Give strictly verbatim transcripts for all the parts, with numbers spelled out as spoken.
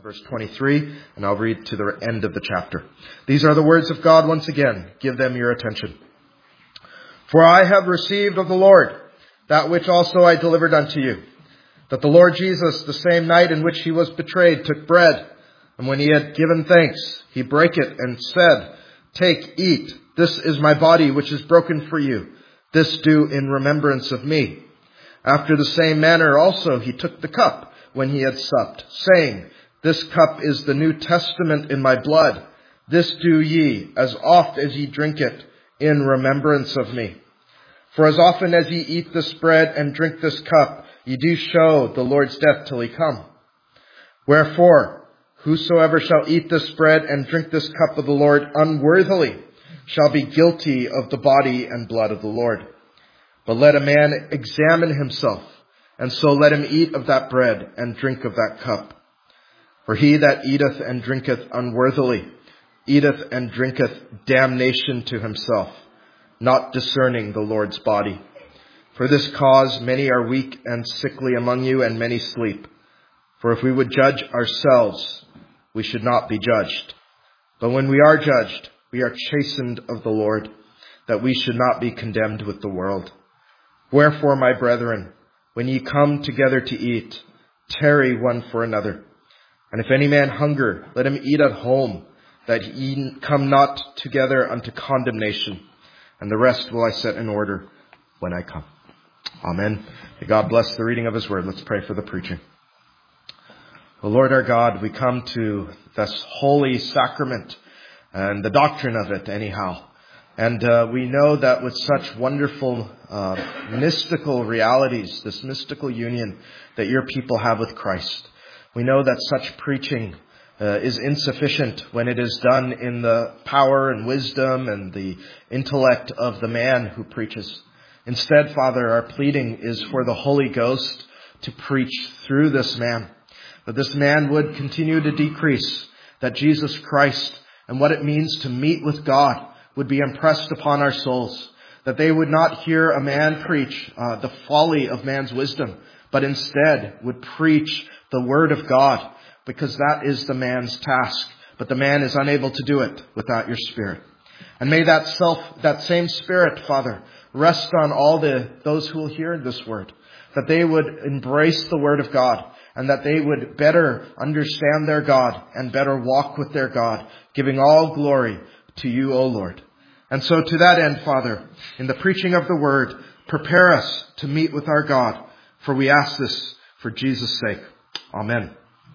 verse twenty-three, and I'll read to the end of the chapter. These are the words of God once again. Give them your attention. For I have received of the Lord that which also I delivered unto you, that the Lord Jesus, the same night in which he was betrayed, took bread, and when he had given thanks, he brake it and said, Take, eat, this is my body which is broken for you. This do in remembrance of me. After the same manner also he took the cup when he had supped, saying, This cup is the New Testament in my blood. This do ye, as oft as ye drink it, in remembrance of me. For as often as ye eat this bread and drink this cup, ye do show the Lord's death till he come. Wherefore, whosoever shall eat this bread and drink this cup of the Lord unworthily shall be guilty of the body and blood of the Lord. But let a man examine himself, and so let him eat of that bread and drink of that cup. For he that eateth and drinketh unworthily eateth and drinketh damnation to himself, not discerning the Lord's body. For this cause many are weak and sickly among you, and many sleep. For if we would judge ourselves, we should not be judged. But when we are judged, we are chastened of the Lord, that we should not be condemned with the world. Wherefore, my brethren, when ye come together to eat, tarry one for another. And if any man hunger, let him eat at home, that ye come not together unto condemnation. And the rest will I set in order when I come. Amen. May God bless the reading of his word. Let's pray for the preaching. O Lord our God, we come to this holy sacrament and the doctrine of it anyhow. And uh, we know that with such wonderful uh, mystical realities, this mystical union that your people have with Christ, we know that such preaching uh, is insufficient when it is done in the power and wisdom and the intellect of the man who preaches. Instead, Father, our pleading is for the Holy Ghost to preach through this man, that this man would continue to decrease, that Jesus Christ and what it means to meet with God would be impressed upon our souls, that they would not hear a man preach uh, the folly of man's wisdom, but instead would preach the word of God, because that is the man's task. But the man is unable to do it without your Spirit. And may that self, that same Spirit, Father, rest on all the those who will hear this word, that they would embrace the word of God, and that they would better understand their God and better walk with their God, giving all glory to you, O Lord. And so to that end, Father, in the preaching of the word, prepare us to meet with our God, for we ask this for Jesus' sake. Amen.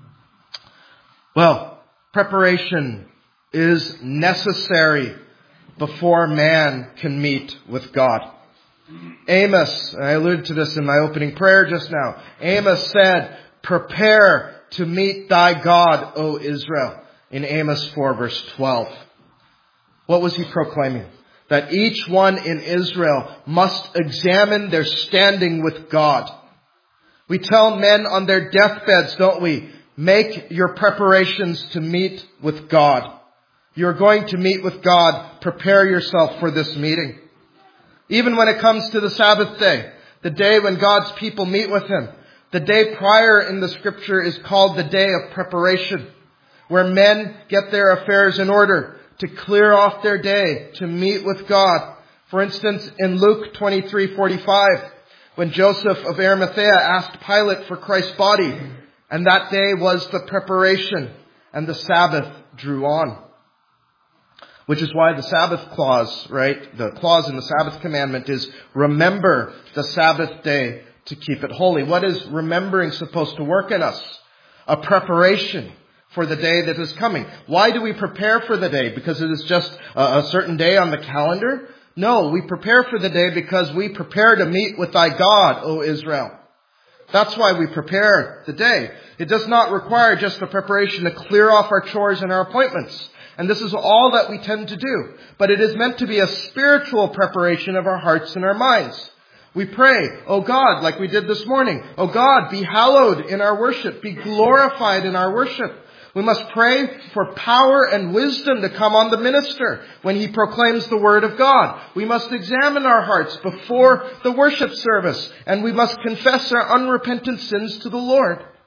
Well, preparation is necessary before man can meet with God. Amos, and I alluded to this in my opening prayer just now, Amos said, Prepare to meet thy God, O Israel, in Amos four verse twelve. What was he proclaiming? That each one in Israel must examine their standing with God. We tell men on their deathbeds, don't we? Make your preparations to meet with God. You're going to meet with God. Prepare yourself for this meeting. Even when it comes to the Sabbath day, the day when God's people meet with Him, the day prior in the Scripture is called the day of preparation, where men get their affairs in order to clear off their day to meet with God. For instance, in Luke twenty-three forty-five, when Joseph of Arimathea asked Pilate for Christ's body, and that day was the preparation, and the Sabbath drew on. Which is why the Sabbath clause, right, the clause in the Sabbath commandment is, remember the Sabbath day to keep it holy. What is remembering supposed to work in us? A preparation for the day that is coming. Why do we prepare for the day? Because it is just a, a certain day on the calendar? No, we prepare for the day because we prepare to meet with thy God, O Israel. That's why we prepare the day. It does not require just the preparation to clear off our chores and our appointments. And this is all that we tend to do. But it is meant to be a spiritual preparation of our hearts and our minds. We pray, O God, like we did this morning, O God, be hallowed in our worship, be glorified in our worship. We must pray for power and wisdom to come on the minister when he proclaims the word of God. We must examine our hearts before the worship service, and we must confess our unrepentant sins to the Lord.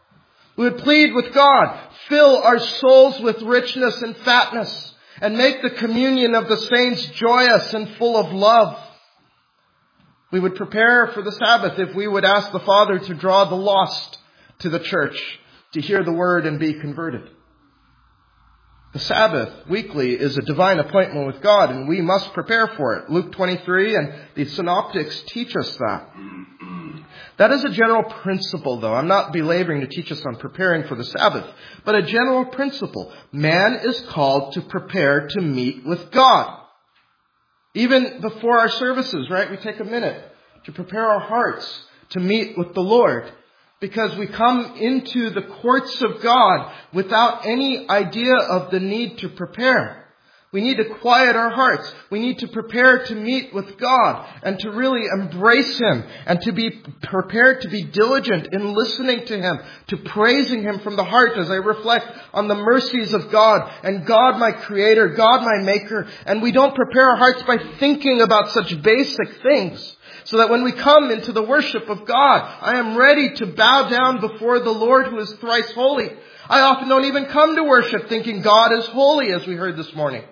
We would plead with God, fill our souls with richness and fatness, and make the communion of the saints joyous and full of love. We would prepare for the Sabbath if we would ask the Father to draw the lost to the church, to hear the word and be converted. The Sabbath weekly is a divine appointment with God, and we must prepare for it. Luke twenty-three and the Synoptics teach us that. That is a general principle, though. I'm not belaboring to teach us on preparing for the Sabbath, but a general principle. Man is called to prepare to meet with God. Even before our services, right? We take a minute to prepare our hearts to meet with the Lord, because we come into the courts of God without any idea of the need to prepare. We need to quiet our hearts. We need to prepare to meet with God and to really embrace Him and to be prepared to be diligent in listening to Him, to praising Him from the heart as I reflect on the mercies of God and God my Creator, God my Maker. And we don't prepare our hearts by thinking about such basic things, so that when we come into the worship of God, I am ready to bow down before the Lord who is thrice holy. I often don't even come to worship thinking God is holy, as we heard this morning.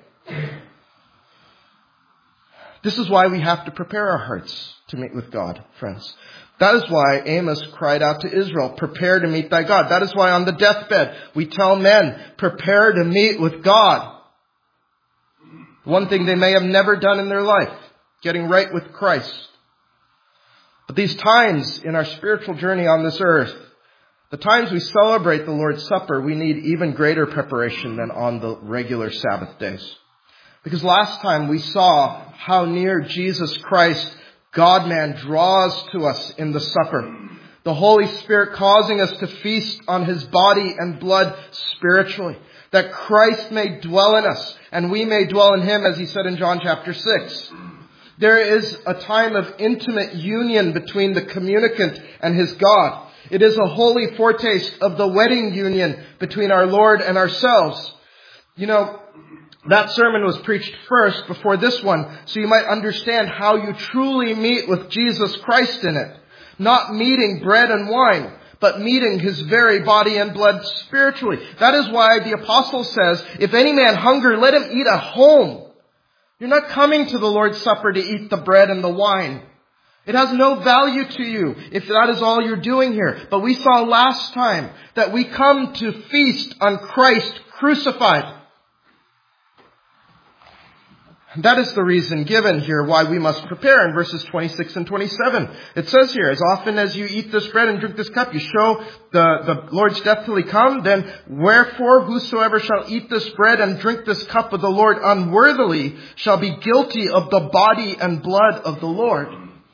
This is why we have to prepare our hearts to meet with God, friends. That is why Amos cried out to Israel, prepare to meet thy God. That is why on the deathbed we tell men, prepare to meet with God. One thing they may have never done in their life, getting right with Christ. But these times in our spiritual journey on this earth, the times we celebrate the Lord's Supper, we need even greater preparation than on the regular Sabbath days. Because last time we saw how near Jesus Christ, God-man, draws to us in the supper. The Holy Spirit causing us to feast on His body and blood spiritually. That Christ may dwell in us and we may dwell in Him, as He said in John chapter six. There is a time of intimate union between the communicant and his God. It is a holy foretaste of the wedding union between our Lord and ourselves. You know, that sermon was preached first before this one, so you might understand how you truly meet with Jesus Christ in it. Not meeting bread and wine, but meeting His very body and blood spiritually. That is why the apostle says, if any man hunger, let him eat at home. You're not coming to the Lord's Supper to eat the bread and the wine. It has no value to you if that is all you're doing here. But we saw last time that we come to feast on Christ crucified. That is the reason given here why we must prepare in verses twenty-six and twenty-seven. It says here, as often as you eat this bread and drink this cup, you show the, the Lord's death till He come. Then wherefore whosoever shall eat this bread and drink this cup of the Lord unworthily shall be guilty of the body and blood of the Lord.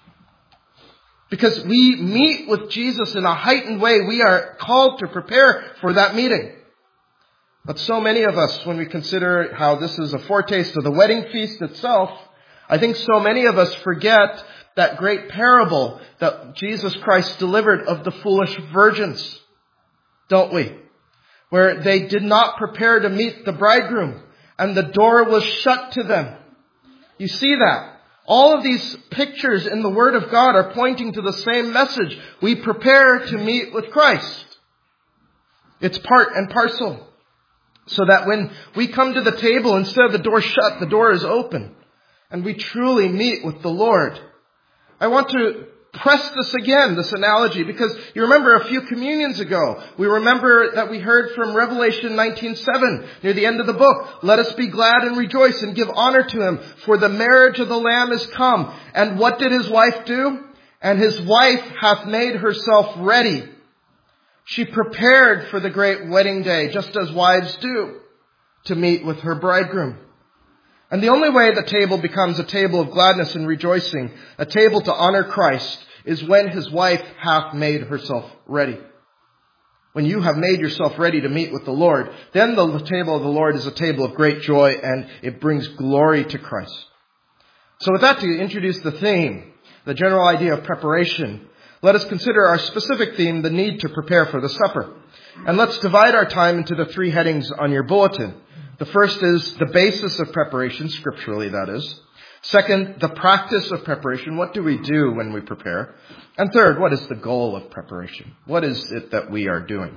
Because we meet with Jesus in a heightened way, we are called to prepare for that meeting. But so many of us, when we consider how this is a foretaste of the wedding feast itself, I think so many of us forget that great parable that Jesus Christ delivered of the foolish virgins, don't we? Where they did not prepare to meet the bridegroom and the door was shut to them. You see that? All of these pictures in the Word of God are pointing to the same message. We prepare to meet with Christ. It's part and parcel. So that when we come to the table, instead of the door shut, the door is open. And we truly meet with the Lord. I want to press this again, this analogy, because you remember a few communions ago, we remember that we heard from Revelation nineteen seven, near the end of the book. Let us be glad and rejoice and give honor to Him, for the marriage of the Lamb is come. And what did His wife do? And His wife hath made herself ready. She prepared for the great wedding day, just as wives do, to meet with her bridegroom. And the only way the table becomes a table of gladness and rejoicing, a table to honor Christ, is when His wife hath made herself ready. When you have made yourself ready to meet with the Lord, then the table of the Lord is a table of great joy and it brings glory to Christ. So with that, to introduce the theme, the general idea of preparation, let us consider our specific theme, the need to prepare for the supper. And let's divide our time into the three headings on your bulletin. The first is the basis of preparation, scripturally that is. Second, the practice of preparation. What do we do when we prepare? And third, what is the goal of preparation? What is it that we are doing?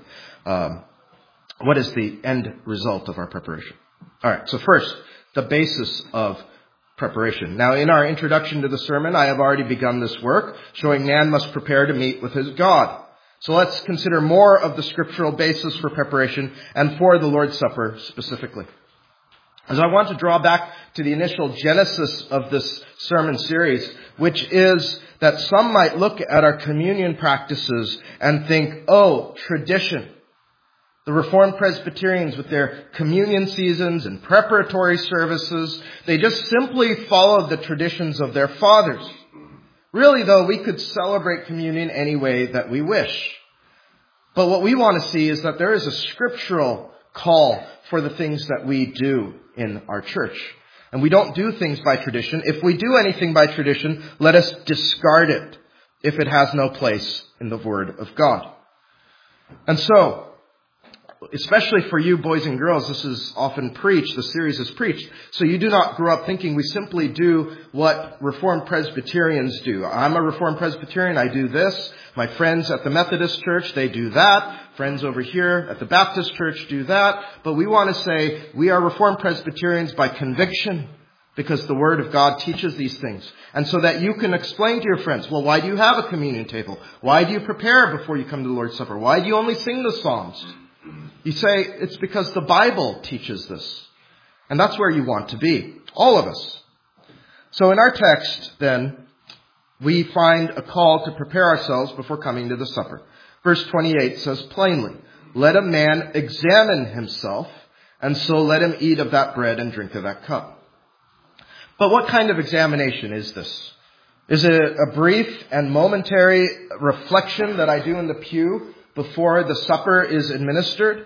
um, what is the end result of our preparation? All right, so first, the basis of preparation. Now, in our introduction to the sermon, I have already begun this work, showing man must prepare to meet with his God. So let's consider more of the scriptural basis for preparation and for the Lord's Supper specifically. As I want to draw back to the initial genesis of this sermon series, which is that some might look at our communion practices and think, oh, tradition. The Reformed Presbyterians with their communion seasons and preparatory services, they just simply followed the traditions of their fathers. Really, though, we could celebrate communion any way that we wish. But what we want to see is that there is a scriptural call for the things that we do in our church. And we don't do things by tradition. If we do anything by tradition, let us discard it if it has no place in the Word of God. And so, especially for you boys and girls, this is often preached, the series is preached. So you do not grow up thinking we simply do what Reformed Presbyterians do. I'm a Reformed Presbyterian, I do this. My friends at the Methodist Church, they do that. Friends over here at the Baptist Church do that. But we want to say we are Reformed Presbyterians by conviction, because the Word of God teaches these things. And so that you can explain to your friends, well, why do you have a communion table? Why do you prepare before you come to the Lord's Supper? Why do you only sing the Psalms? You say, it's because the Bible teaches this. And that's where you want to be. All of us. So in our text, then, we find a call to prepare ourselves before coming to the supper. Verse twenty-eight says plainly, let a man examine himself, and so let him eat of that bread and drink of that cup. But what kind of examination is this? Is it a brief and momentary reflection that I do in the pew before the supper is administered?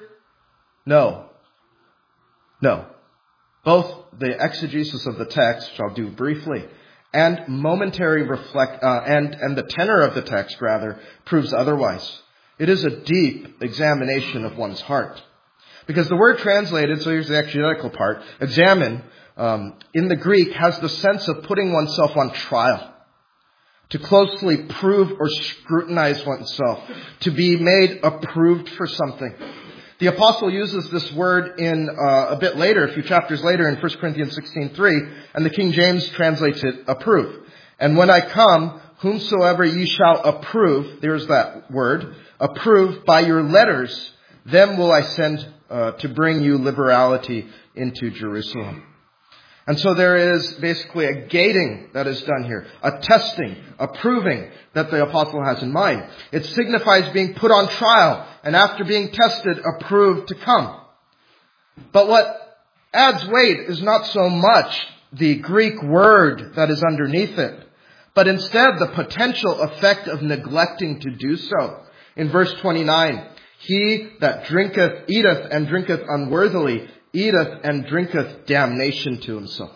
No. No. Both the exegesis of the text, which I'll do briefly, and momentary reflect, uh, and, and the tenor of the text, rather, proves otherwise. It is a deep examination of one's heart. Because the word translated, so here's the exegetical part, examine, um, in the Greek has the sense of putting oneself on trial. To closely prove or scrutinize oneself. To be made approved for something. The apostle uses this word in uh, a bit later, a few chapters later in First Corinthians sixteen three, and the King James translates it approve. And when I come, whomsoever ye shall approve, there's that word, approve by your letters, them will I send uh, to bring you liberality into Jerusalem. And so there is basically a gating that is done here, a testing, a proving that the apostle has in mind. It signifies being put on trial and after being tested, approved to come. But what adds weight is not so much the Greek word that is underneath it, but instead the potential effect of neglecting to do so. In verse twenty-nine, he that drinketh, eateth and drinketh unworthily, eateth and drinketh damnation to himself.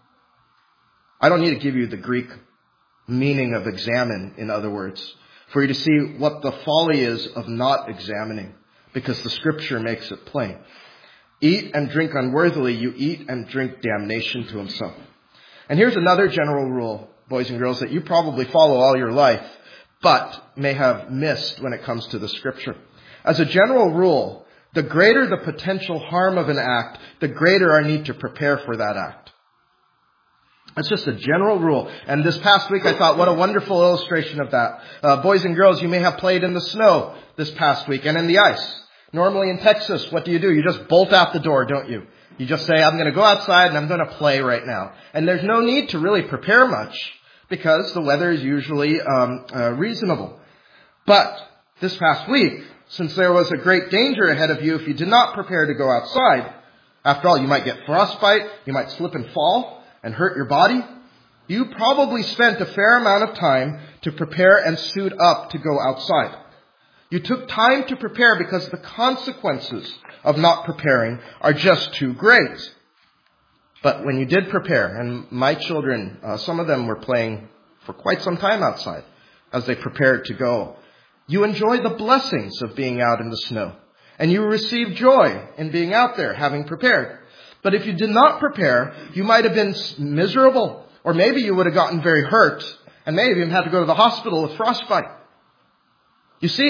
I don't need to give you the Greek meaning of examine, in other words, for you to see what the folly is of not examining, because the scripture makes it plain. Eat and drink unworthily, you eat and drink damnation to himself. And here's another general rule, boys and girls, that you probably follow all your life, but may have missed when it comes to the scripture. As a general rule, the greater the potential harm of an act, the greater our need to prepare for that act. That's just a general rule. And this past week I thought, what a wonderful illustration of that. Uh, boys and girls, you may have played in the snow this past week and in the ice. Normally in Texas, what do you do? You just bolt out the door, don't you? You just say, I'm going to go outside and I'm going to play right now. And there's no need to really prepare much because the weather is usually um, uh, reasonable. But this past week, since there was a great danger ahead of you if you did not prepare to go outside, after all, you might get frostbite, you might slip and fall and hurt your body. You probably spent a fair amount of time to prepare and suit up to go outside. You took time to prepare because the consequences of not preparing are just too great. But when you did prepare, and my children, uh, some of them were playing for quite some time outside as they prepared to go, you enjoy the blessings of being out in the snow. And you receive joy in being out there, having prepared. But if you did not prepare, you might have been miserable. Or maybe you would have gotten very hurt. And maybe even had to go to the hospital with frostbite. You see,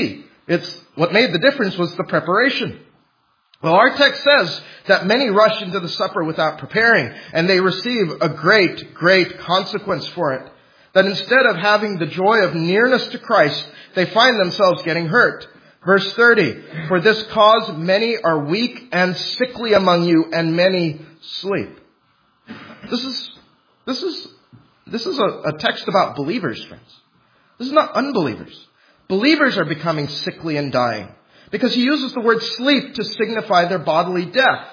It's what made the difference was the preparation. Well, our text says that many rush into the supper without preparing, and they receive a great, great consequence for it. That instead of having the joy of nearness to Christ, they find themselves getting hurt. Verse thirty, for this cause many are weak and sickly among you, and many sleep. This is, this is, this is a, a text about believers, friends. This is not unbelievers. Believers are becoming sickly and dying, because he uses the word sleep to signify their bodily death.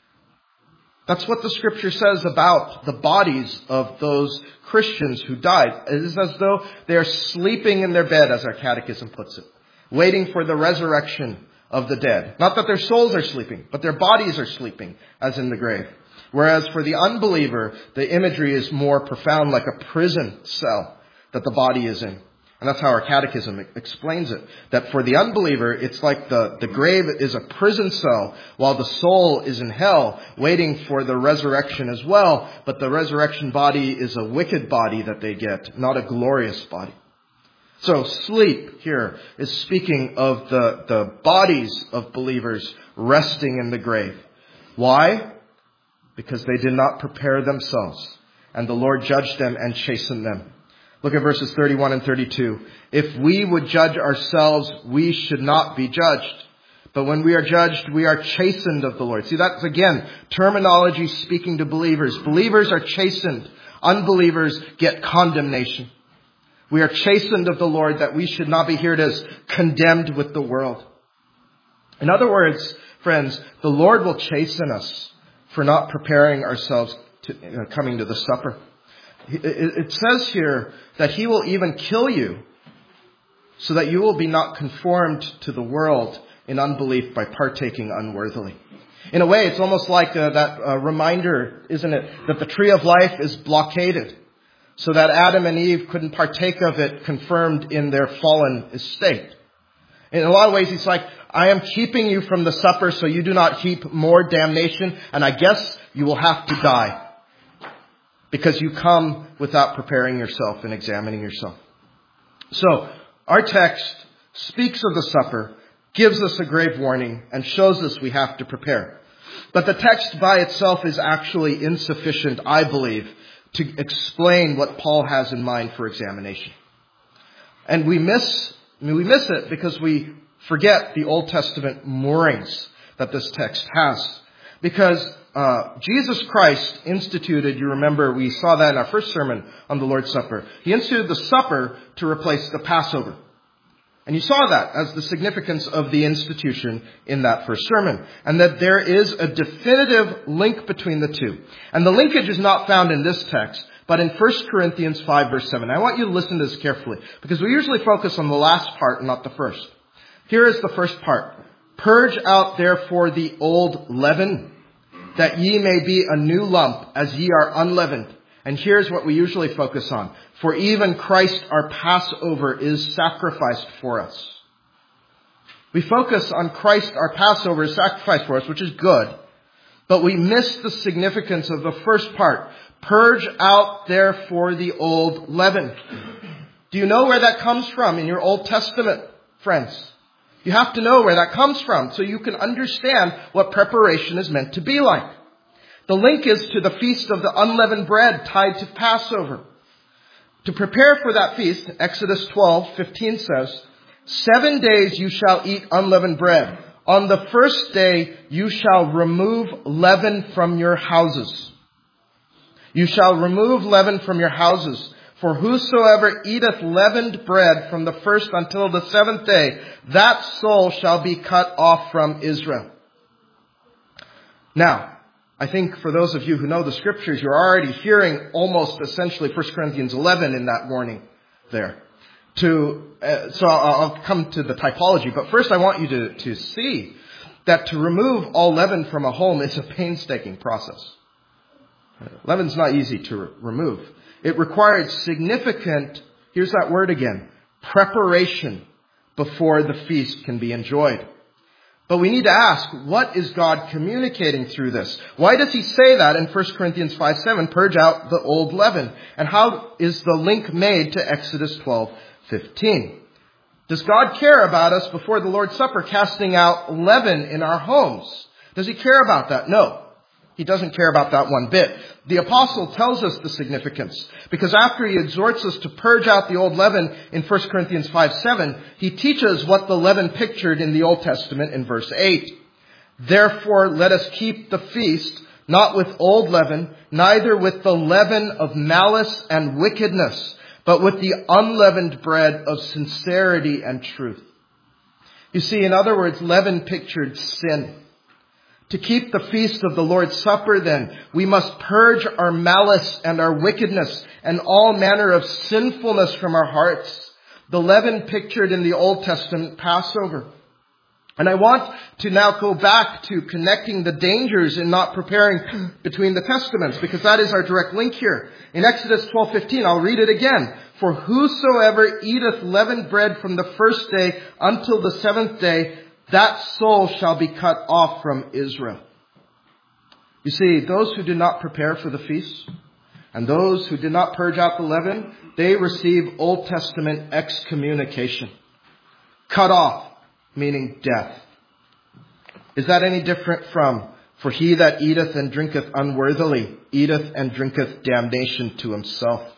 That's what the scripture says about the bodies of those Christians who died. It is as though they are sleeping in their bed, as our catechism puts it, waiting for the resurrection of the dead. Not that their souls are sleeping, but their bodies are sleeping, as in the grave. Whereas for the unbeliever, the imagery is more profound, like a prison cell that the body is in. And that's how our catechism explains it. That for the unbeliever, it's like the, the grave is a prison cell, while the soul is in hell, waiting for the resurrection as well. But the resurrection body is a wicked body that they get, not a glorious body. So sleep here is speaking of the, the bodies of believers resting in the grave. Why? Because they did not prepare themselves, and the Lord judged them and chastened them. Look at verses thirty-one and thirty-two. If we would judge ourselves, we should not be judged. But when we are judged, we are chastened of the Lord. See, that's again terminology speaking to believers. Believers are chastened. Unbelievers get condemnation. We are chastened of the Lord, that we should not be here as condemned with the world. In other words, friends, the Lord will chasten us for not preparing ourselves to you know, coming to the supper. It says here that he will even kill you so that you will be not conformed to the world in unbelief by partaking unworthily. In a way, it's almost like uh, that uh, reminder, isn't it, that the tree of life is blockaded so that Adam and Eve couldn't partake of it, confirmed in their fallen estate. In a lot of ways, it's like, I am keeping you from the supper so you do not heap more damnation, and I guess you will have to die. Because you come without preparing yourself and examining yourself. So, our text speaks of the supper, gives us a grave warning, and shows us we have to prepare. But the text by itself is actually insufficient, I believe, to explain what Paul has in mind for examination. And we miss, I mean, we miss it because we forget the Old Testament moorings that this text has. Because uh, Jesus Christ instituted, you remember, we saw that in our first sermon on the Lord's Supper. He instituted the supper to replace the Passover. And you saw that as the significance of the institution in that first sermon. And that there is a definitive link between the two. And the linkage is not found in this text, but in First Corinthians five, verse seven. I want you to listen to this carefully, because we usually focus on the last part and not the first. Here is the first part. Purge out therefore the old leaven, that ye may be a new lump, as ye are unleavened. And here's what we usually focus on. For even Christ our Passover is sacrificed for us. We focus on Christ our Passover is sacrificed for us, which is good. But we miss the significance of the first part. Purge out therefore the old leaven. Do you know where that comes from in your Old Testament, friends? You have to know where that comes from so you can understand what preparation is meant to be like. The link is to the feast of the unleavened bread tied to Passover. To prepare for that feast, Exodus twelve fifteen says, Seven days you shall eat unleavened bread. On the first day you shall remove leaven from your houses. You shall remove leaven from your houses. For whosoever eateth leavened bread from the first until the seventh day, that soul shall be cut off from Israel. Now, I think for those of you who know the scriptures, you're already hearing almost essentially First Corinthians eleven in that warning there. To, uh, so I'll, I'll come to the typology, but first I want you to, to see that to remove all leaven from a home is a painstaking process. Leaven's not easy to re- remove. It required significant, here's that word again, preparation before the feast can be enjoyed. But we need to ask, what is God communicating through this? Why does he say that in First Corinthians five seven, purge out the old leaven? And how is the link made to Exodus twelve fifteen? Does God care about us before the Lord's Supper casting out leaven in our homes? Does he care about that? No. He doesn't care about that one bit. The apostle tells us the significance, because after he exhorts us to purge out the old leaven in First Corinthians five seven, he teaches what the leaven pictured in the Old Testament in verse eight. Therefore, let us keep the feast, not with old leaven, neither with the leaven of malice and wickedness, but with the unleavened bread of sincerity and truth. You see, in other words, leaven pictured sin. To keep the feast of the Lord's Supper, then, we must purge our malice and our wickedness and all manner of sinfulness from our hearts. The leaven pictured in the Old Testament Passover. And I want to now go back to connecting the dangers in not preparing between the Testaments, because that is our direct link here. In Exodus twelve fifteen, I'll read it again. For whosoever eateth leavened bread from the first day until the seventh day, that soul shall be cut off from Israel. You see, those who did not prepare for the feast and those who did not purge out the leaven, they receive Old Testament excommunication. Cut off, meaning death. Is that any different from, for he that eateth and drinketh unworthily, eateth and drinketh damnation to himself?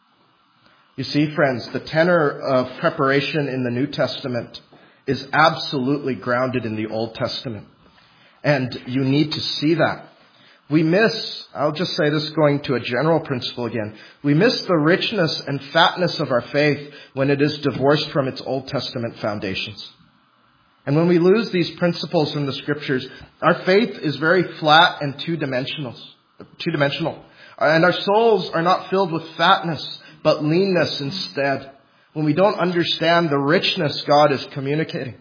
You see, friends, the tenor of preparation in the New Testament is absolutely grounded in the Old Testament. And you need to see that. We miss, I'll just say this going to a general principle again, we miss the richness and fatness of our faith when it is divorced from its Old Testament foundations. And when we lose these principles from the Scriptures, our faith is very flat and two-dimensional. Two-dimensional. And our souls are not filled with fatness, but leanness instead, when we don't understand the richness God is communicating.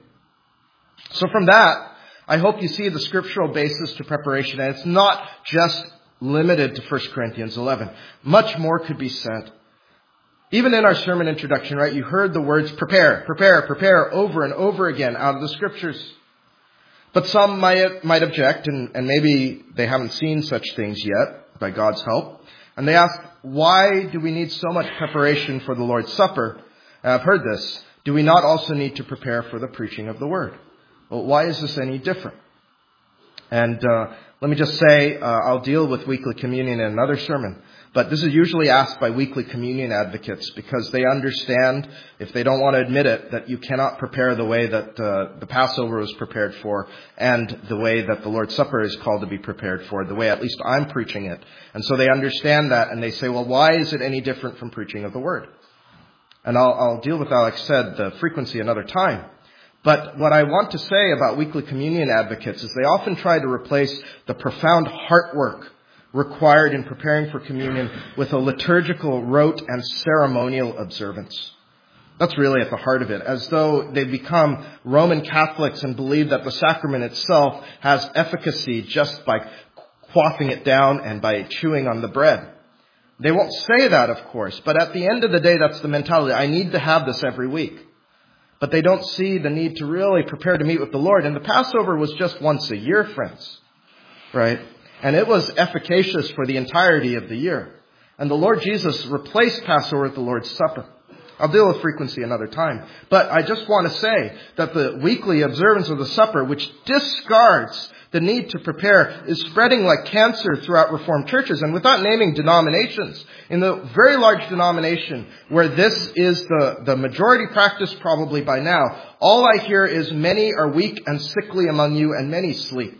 So from that, I hope you see the scriptural basis to preparation. And it's not just limited to First Corinthians eleven. Much more could be said. Even in our sermon introduction, right, you heard the words prepare, prepare, prepare over and over again out of the Scriptures. But some might, might object, and, and maybe they haven't seen such things yet, by God's help. And they ask, why do we need so much preparation for the Lord's Supper? I've heard this. Do we not also need to prepare for the preaching of the Word? Well, why is this any different? And uh, let me just say, uh, I'll deal with weekly communion in another sermon. But this is usually asked by weekly communion advocates because they understand, if they don't want to admit it, that you cannot prepare the way that uh, the Passover was prepared for and the way that the Lord's Supper is called to be prepared for, the way at least I'm preaching it. And so they understand that and they say, well, why is it any different from preaching of the Word? And I'll, I'll deal with, like I said, the frequency another time. But what I want to say about weekly communion advocates is they often try to replace the profound heart work required in preparing for communion with a liturgical rote and ceremonial observance. That's really at the heart of it, as though they become Roman Catholics and believe that the sacrament itself has efficacy just by quaffing it down and by chewing on the bread. They won't say that, of course, but at the end of the day, that's the mentality. I need to have this every week. But they don't see the need to really prepare to meet with the Lord. And the Passover was just once a year, friends, right? And it was efficacious for the entirety of the year. And the Lord Jesus replaced Passover with the Lord's Supper. I'll deal with frequency another time. But I just want to say that the weekly observance of the supper, which discards the need to prepare, is spreading like cancer throughout Reformed churches. And without naming denominations, in the very large denomination where this is the, the majority practice probably by now, all I hear is many are weak and sickly among you and many sleep.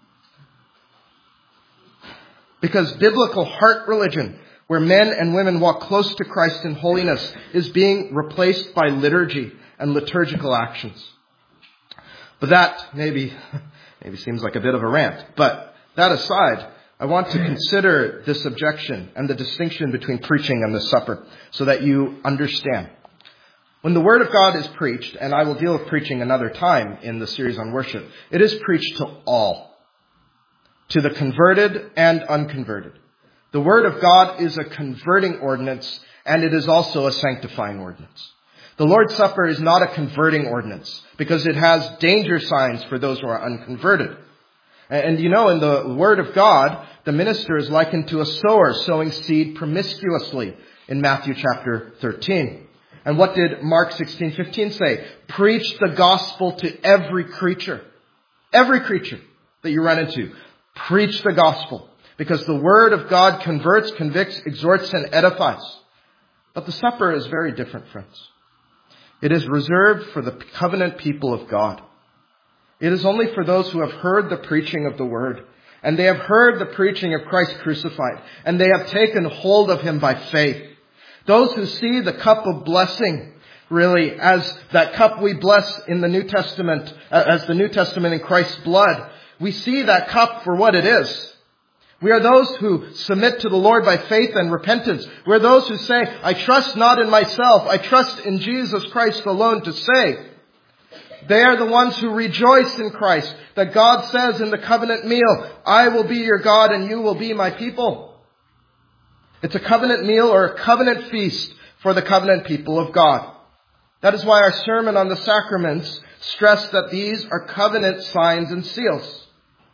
Because biblical heart religion, where men and women walk close to Christ in holiness, is being replaced by liturgy and liturgical actions. But that maybe... Maybe seems like a bit of a rant. But that aside, I want to consider this objection and the distinction between preaching and the supper so that you understand. When the Word of God is preached, and I will deal with preaching another time in the series on worship, it is preached to all, to the converted and unconverted. The Word of God is a converting ordinance, and it is also a sanctifying ordinance. The Lord's Supper is not a converting ordinance because it has danger signs for those who are unconverted. And you know, in the Word of God, the minister is likened to a sower sowing seed promiscuously in Matthew chapter thirteen. And what did Mark sixteen fifteen say? Preach the gospel to every creature. Every creature that you run into. Preach the gospel. Because the word of God converts, convicts, exhorts, and edifies. But the supper is very different, friends. It is reserved for the covenant people of God. It is only for those who have heard the preaching of the word. And they have heard the preaching of Christ crucified. And they have taken hold of him by faith. Those who see the cup of blessing, really, as that cup we bless in the New Testament, as the New Testament in Christ's blood, we see that cup for what it is. We are those who submit to the Lord by faith and repentance. We're those who say, I trust not in myself, I trust in Jesus Christ alone to save. They are the ones who rejoice in Christ, that God says in the covenant meal, I will be your God and you will be my people. It's a covenant meal or a covenant feast for the covenant people of God. That is why our sermon on the sacraments stressed that these are covenant signs and seals,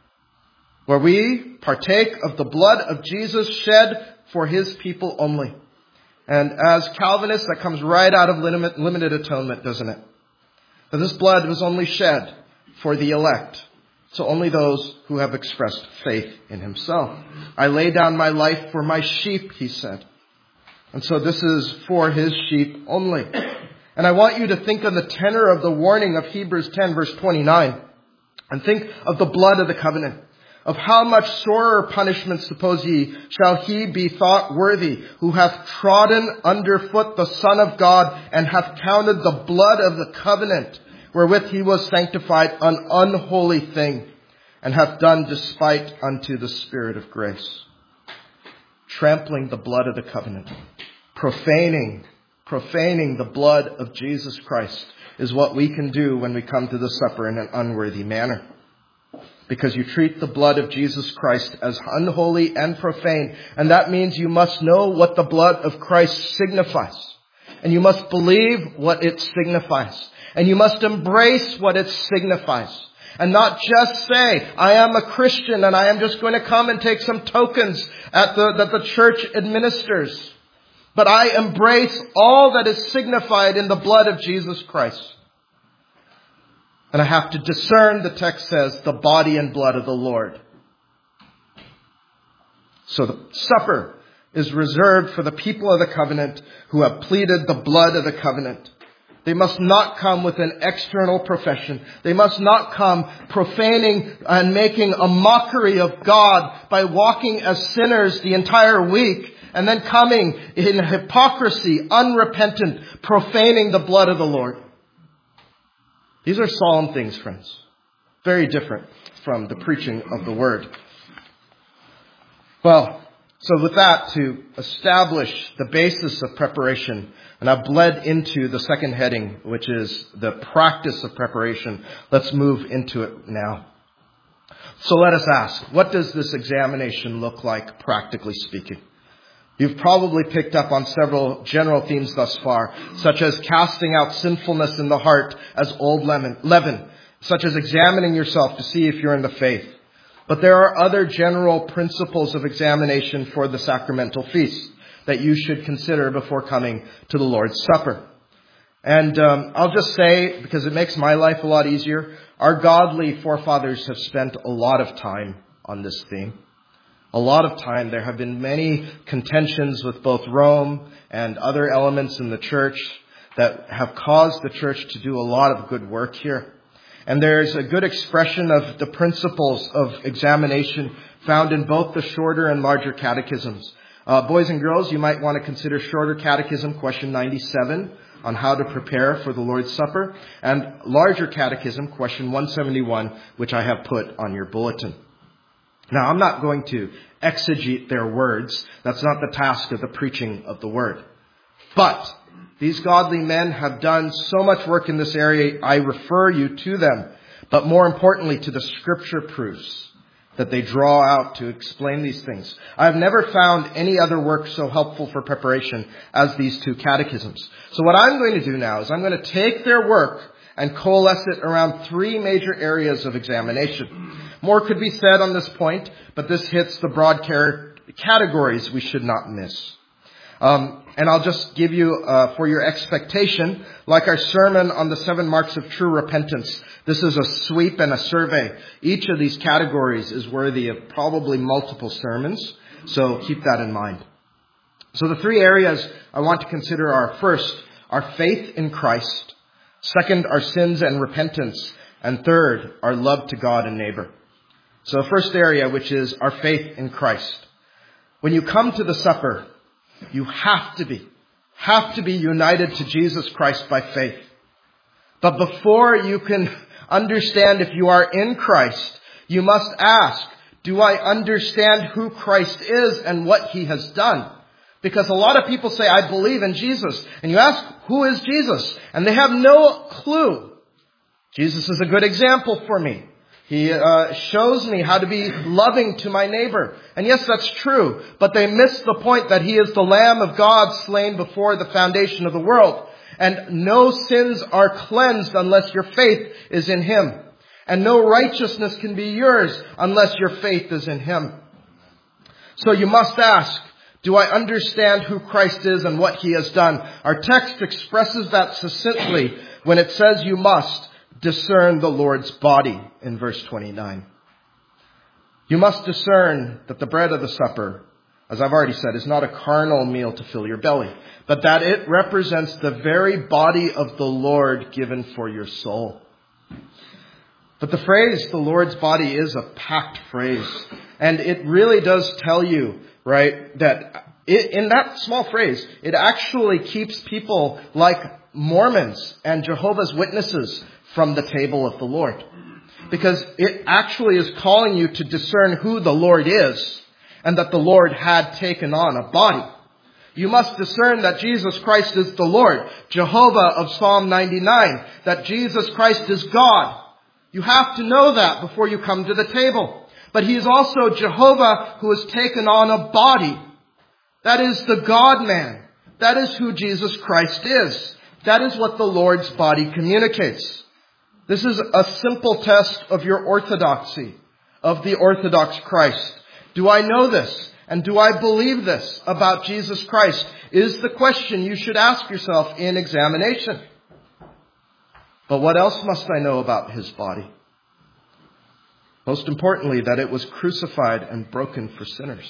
where we partake of the blood of Jesus shed for his people only. And as Calvinists, that comes right out of limited atonement, doesn't it? But this blood was only shed for the elect. So only those who have expressed faith in himself. I lay down my life for my sheep, he said. And so this is for his sheep only. And I want you to think of the tenor of the warning of Hebrews ten verse twenty-nine. And think of the blood of the covenant. Of how much sorer punishment, suppose ye, shall he be thought worthy, who hath trodden under foot the Son of God, and hath counted the blood of the covenant, wherewith he was sanctified, an unholy thing, and hath done despite unto the Spirit of grace. Trampling the blood of the covenant, profaning, profaning the blood of Jesus Christ, is what we can do when we come to the supper in an unworthy manner. Because you treat the blood of Jesus Christ as unholy and profane. And that means you must know what the blood of Christ signifies. And you must believe what it signifies. And you must embrace what it signifies. And not just say, I am a Christian and I am just going to come and take some tokens at the, that the church administers. But I embrace all that is signified in the blood of Jesus Christ. And I have to discern, the text says, the body and blood of the Lord. So the supper is reserved for the people of the covenant who have pleaded the blood of the covenant. They must not come with an external profession. They must not come profaning and making a mockery of God by walking as sinners the entire week and then coming in hypocrisy, unrepentant, profaning the blood of the Lord. These are solemn things, friends. Very different from the preaching of the word. Well, so with that, to establish the basis of preparation, and I've bled into the second heading, which is the practice of preparation. Let's move into it now. So let us ask, what does this examination look like, practically speaking? You've probably picked up on several general themes thus far, such as casting out sinfulness in the heart as old leaven, such as examining yourself to see if you're in the faith. But there are other general principles of examination for the sacramental feast that you should consider before coming to the Lord's Supper. And um, I'll just say, because it makes my life a lot easier, our godly forefathers have spent a lot of time on this theme. A lot of time. There have been many contentions with both Rome and other elements in the church that have caused the church to do a lot of good work here. And there's a good expression of the principles of examination found in both the shorter and larger catechisms. Uh, boys and girls, you might want to consider shorter catechism, question ninety-seven, on how to prepare for the Lord's Supper, and larger catechism, question one seventy-one, which I have put on your bulletin. Now, I'm not going to exegete their words. That's not the task of the preaching of the word. But these godly men have done so much work in this area, I refer you to them. But more importantly, to the scripture proofs that they draw out to explain these things. I've never found any other work so helpful for preparation as these two catechisms. So what I'm going to do now is I'm going to take their work and coalesce it around three major areas of examination. More could be said on this point, but this hits the broad categories we should not miss. Um, and I'll just give you, uh, for your expectation, like our sermon on the seven marks of true repentance. This is a sweep and a survey. Each of these categories is worthy of probably multiple sermons. So keep that in mind. So the three areas I want to consider are, first, our faith in Christ. Second, our sins and repentance. And third, our love to God and neighbor. So the first area, which is our faith in Christ. When you come to the supper, you have to be, have to be united to Jesus Christ by faith. But before you can understand if you are in Christ, you must ask, do I understand who Christ is and what he has done? Because a lot of people say, I believe in Jesus. And you ask, who is Jesus? And they have no clue. Jesus is a good example for me. He uh, shows me how to be loving to my neighbor. And yes, that's true. But they miss the point that he is the Lamb of God slain before the foundation of the world. And no sins are cleansed unless your faith is in him. And no righteousness can be yours unless your faith is in him. So you must ask, do I understand who Christ is and what he has done? Our text expresses that succinctly when it says you must discern the Lord's body in verse twenty-nine. You must discern that the bread of the supper, as I've already said, is not a carnal meal to fill your belly, but that it represents the very body of the Lord given for your soul. But the phrase, the Lord's body, is a packed phrase. And it really does tell you, right, that it, in that small phrase, it actually keeps people like Mormons and Jehovah's Witnesses from the table of the Lord. Because it actually is calling you to discern who the Lord is and that the Lord had taken on a body. You must discern that Jesus Christ is the Lord, Jehovah of Psalm ninety-nine, that Jesus Christ is God. You have to know that before you come to the table. But he is also Jehovah who has taken on a body. That is the God-man. That is who Jesus Christ is. That is what the Lord's body communicates. This is a simple test of your orthodoxy, of the Orthodox Christ. Do I know this? And do I believe this about Jesus Christ? Is the question you should ask yourself in examination. But what else must I know about his body? Most importantly, that it was crucified and broken for sinners.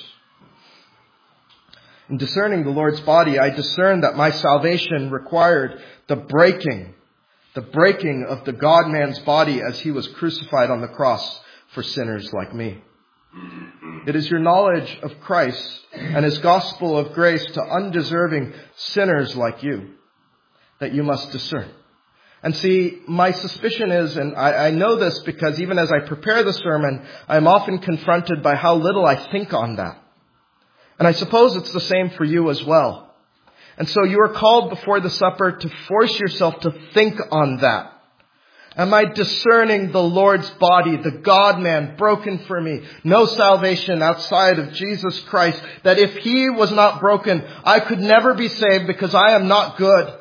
In discerning the Lord's body, I discern that my salvation required the breaking, the breaking of the God-man's body as he was crucified on the cross for sinners like me. It is your knowledge of Christ and his gospel of grace to undeserving sinners like you that you must discern. And see, my suspicion is, and I, I know this because even as I prepare the sermon, I'm often confronted by how little I think on that. And I suppose it's the same for you as well. And so you are called before the supper to force yourself to think on that. Am I discerning the Lord's body, the God-man broken for me? No salvation outside of Jesus Christ. That if he was not broken, I could never be saved because I am not good.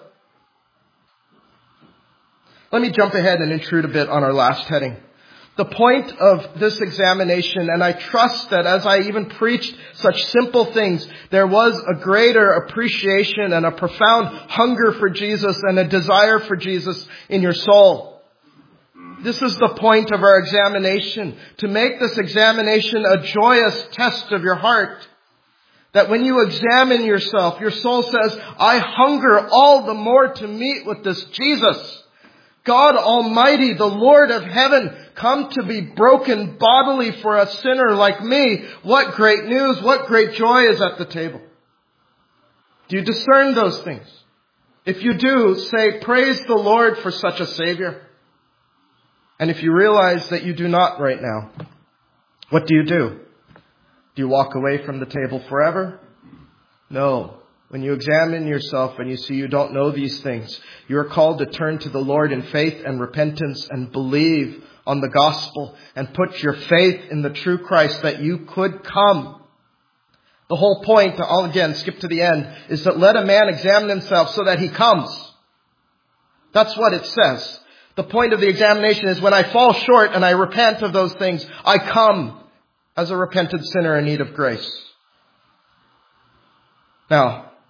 Let me jump ahead and intrude a bit on our last heading. The point of this examination, and I trust that as I even preached such simple things, there was a greater appreciation and a profound hunger for Jesus and a desire for Jesus in your soul. This is the point of our examination, to make this examination a joyous test of your heart. That when you examine yourself, your soul says, I hunger all the more to meet with this Jesus. God Almighty, the Lord of heaven, come to be broken bodily for a sinner like me. What great news, what great joy is at the table. Do you discern those things? If you do, say, praise the Lord for such a Savior. And if you realize that you do not right now, what do you do? Do you walk away from the table forever? No. When you examine yourself and you see you don't know these things, you are called to turn to the Lord in faith and repentance and believe on the gospel and put your faith in the true Christ that you could come. The whole point, I'll again skip to the end, is that let a man examine himself so that he comes. That's what it says. The point of the examination is when I fall short and I repent of those things, I come as a repentant sinner in need of grace. Now,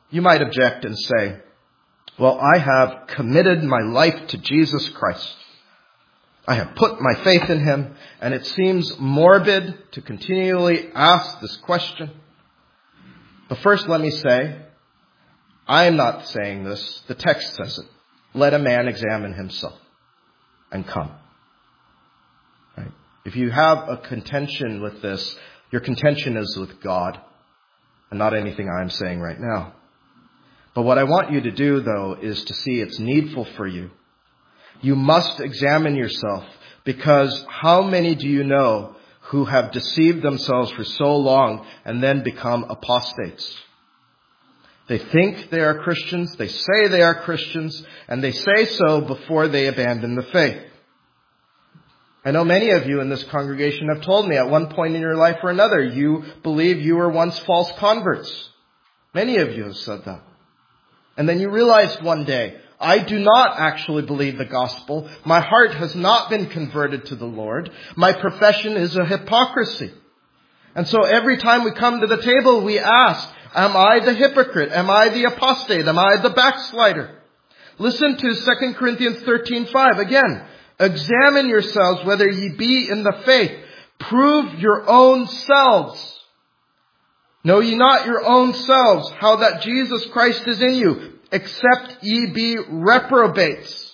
You might object and say, well, I have committed my life to Jesus Christ. I have put my faith in him, and it seems morbid to continually ask this question. But first, let me say, I am not saying this. The text says it. Let a man examine himself and come. Right? If you have a contention with this, your contention is with God and not anything I'm saying right now. But what I want you to do, though, is to see it's needful for you. You must examine yourself, because how many do you know who have deceived themselves for so long and then become apostates? They think they are Christians, they say they are Christians, and they say so before they abandon the faith. I know many of you in this congregation have told me at one point in your life or another, you believe you were once false converts. Many of you have said that. And then you realized one day, I do not actually believe the gospel. My heart has not been converted to the Lord. My profession is a hypocrisy. And so every time we come to the table, we ask, am I the hypocrite? Am I the apostate? Am I the backslider? Listen to Second Corinthians thirteen five again. Examine yourselves whether ye be in the faith. Prove your own selves. Know ye not your own selves how that Jesus Christ is in you, except ye be reprobates.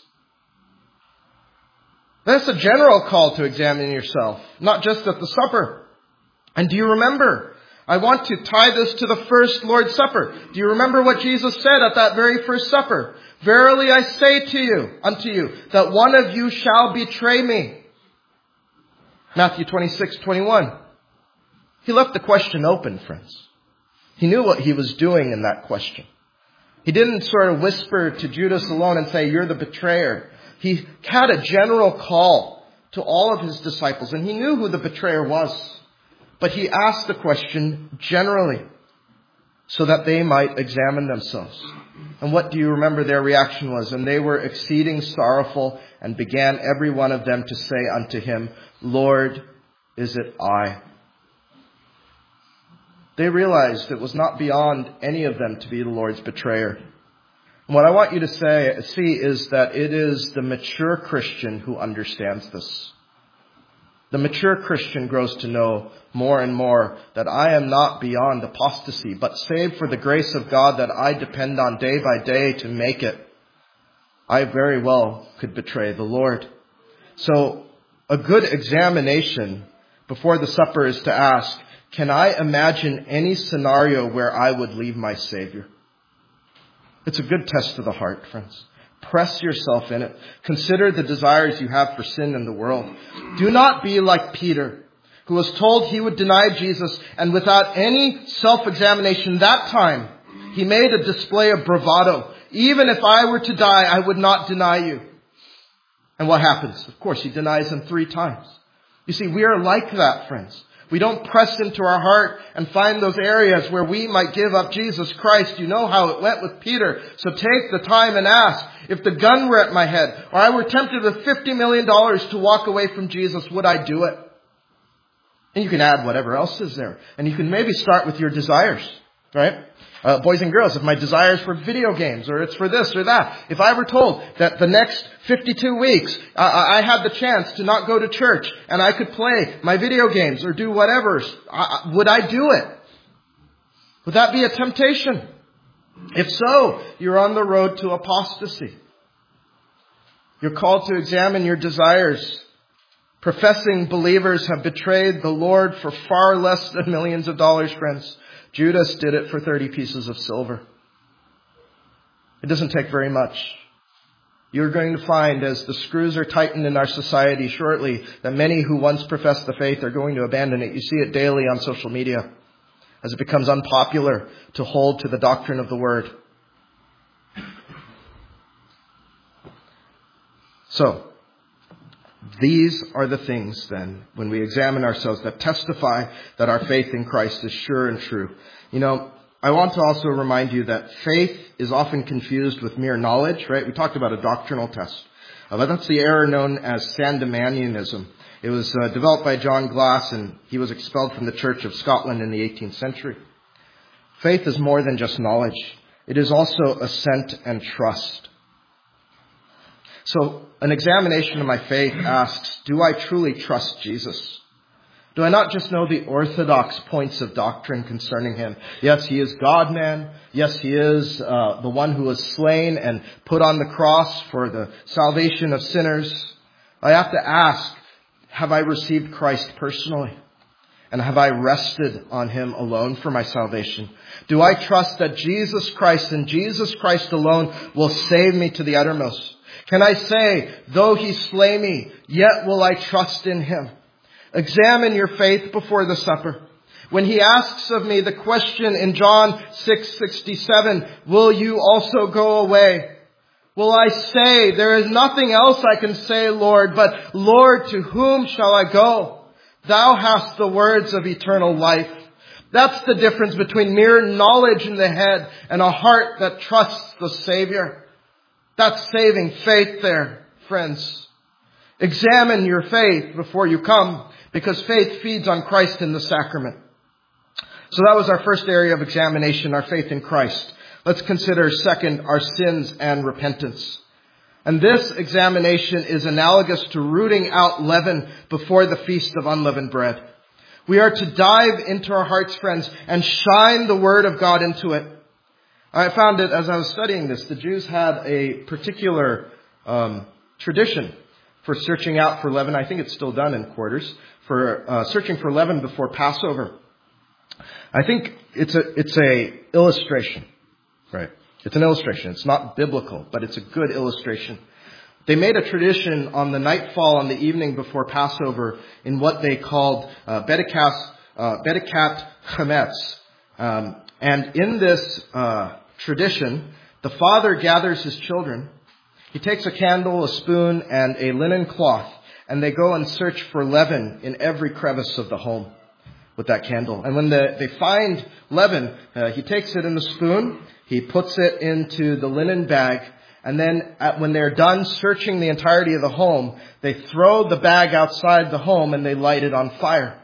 That's a general call to examine yourself, not just at the supper. And do you remember? I want to tie this to the first Lord's Supper. Do you remember what Jesus said at that very first supper? Verily I say to you, unto you, that one of you shall betray me. Matthew twenty-six twenty-one. He left the question open, friends. He knew what he was doing in that question. He didn't sort of whisper to Judas alone and say, you're the betrayer. He had a general call to all of his disciples, and he knew who the betrayer was. But he asked the question generally so that they might examine themselves. And what do you remember their reaction was? And they were exceeding sorrowful, and began every one of them to say unto him, Lord, is it I? They realized it was not beyond any of them to be the Lord's betrayer. And what I want you to say, see is that it is the mature Christian who understands this. The mature Christian grows to know more and more that I am not beyond apostasy, but save for the grace of God that I depend on day by day to make it, I very well could betray the Lord. So a good examination before the supper is to ask, can I imagine any scenario where I would leave my Savior? It's a good test of the heart, friends. Press yourself in it. Consider the desires you have for sin in the world. Do not be like Peter, who was told he would deny Jesus, and without any self-examination that time, he made a display of bravado. Even if I were to die, I would not deny you. And what happens? Of course, he denies him three times. You see, we are like that, friends. We don't press into our heart and find those areas where we might give up Jesus Christ. You know how it went with Peter. So take the time and ask, if the gun were at my head, or I were tempted with fifty million dollars to walk away from Jesus, would I do it? And you can add whatever else is there. And you can maybe start with your desires, right? Uh, boys and girls, if my desires for video games, or it's for this or that. If I were told that the next fifty-two weeks, uh, I had the chance to not go to church and I could play my video games or do whatever, uh, would I do it? Would that be a temptation? If so, you're on the road to apostasy. You're called to examine your desires. Professing believers have betrayed the Lord for far less than millions of dollars, friends. Judas did it for thirty pieces of silver. It doesn't take very much. You're going to find, as the screws are tightened in our society shortly, that many who once professed the faith are going to abandon it. You see it daily on social media as it becomes unpopular to hold to the doctrine of the Word. So, these are the things then, when we examine ourselves, that testify that our faith in Christ is sure and true. You know, I want to also remind you that faith is often confused with mere knowledge, right? We talked about a doctrinal test. Uh, but that's the error known as Sandemanianism. It was uh, developed by John Glass, and he was expelled from the Church of Scotland in the eighteenth century. Faith is more than just knowledge. It is also assent and trust. So an examination of my faith asks, do I truly trust Jesus? Do I not just know the orthodox points of doctrine concerning him? Yes, he is God-man. Yes, he is uh, the one who was slain and put on the cross for the salvation of sinners. I have to ask, have I received Christ personally? And have I rested on him alone for my salvation? Do I trust that Jesus Christ and Jesus Christ alone will save me to the uttermost? Can I say, though he slay me, yet will I trust in him? Examine your faith before the supper. When he asks of me the question in John six sixty-seven, will you also go away? Will I say, there is nothing else I can say, Lord, but Lord, to whom shall I go? Thou hast the words of eternal life. That's the difference between mere knowledge in the head and a heart that trusts the Savior. That's saving faith there, friends. Examine your faith before you come, because faith feeds on Christ in the sacrament. So that was our first area of examination, our faith in Christ. Let's consider, second, our sins and repentance. And this examination is analogous to rooting out leaven before the feast of unleavened bread. We are to dive into our hearts, friends, and shine the Word of God into it. I found it as I was studying this. The Jews had a particular um, tradition for searching out for leaven. I think it's still done in quarters, for uh, searching for leaven before Passover. I think it's a it's a illustration, right? It's an illustration. It's not biblical, but it's a good illustration. They made a tradition on the nightfall on the evening before Passover in what they called uh, Bedikas, uh, Bedikat Chametz. Um, and in this uh, tradition, the father gathers his children. He takes a candle, a spoon, and a linen cloth, and they go and search for leaven in every crevice of the home with that candle. And when the, they find leaven, uh, he takes it in the spoon, he puts it into the linen bag, and then at, when they're done searching the entirety of the home, they throw the bag outside the home and they light it on fire.